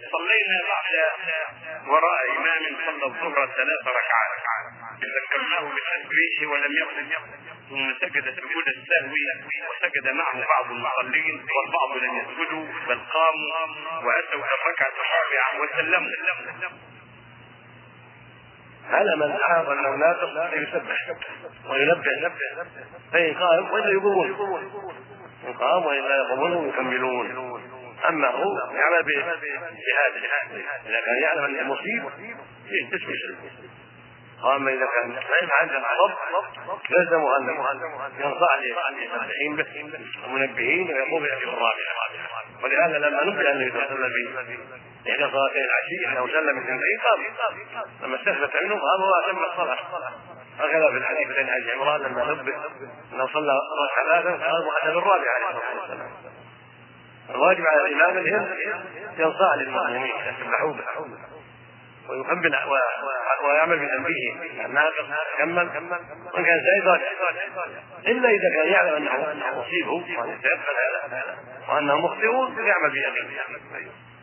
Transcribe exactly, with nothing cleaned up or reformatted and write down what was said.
صلينا بعد وراء إمام صلى الظهر ثلاث ركعات، ذكرناه بالتسبيح ولم يقم، ثم سجد سجود السهو وسجد معه بعض المصلين والبعض لم يسجدوا بل قاموا وأتوا الركعة الرابعة وسلموا. هذا من حافظ أنه ناقص يسبح وينبه، فإن قام وإلا يقومون، إن قام وإلا يقومون ويكملون. أما هو يعمل بهذا، إذا كان يعلم أن المصيب يستشفي. وأما إذا كان لا يفعل الضبط لازمه أن ينصح للمصلحين به المنبهين ويقوم بالأجر الرابعة. ولهذا لما نبه النبي صلى الله عليه وسلم في إحدى صلاتي العشي أنه سلم اثنتين قام، لما استثبت منه قام وأتم الصلاة. هكذا في الحديث بن أبي عمران لما نبه أنه صلى ثلاثا قام وأتى بالرابعة عليه الصلاة والسلام. الواجب على الإمام الهم ينصح للمؤمنين يسبحوا به ويكمل ويعمل بتنبيههم الناقص كمل، وإن كان زائد إلا إذا كان يعلم أنه مصيبه وأن يتيقن هذا وأنه مخطئون يعمل بيقين.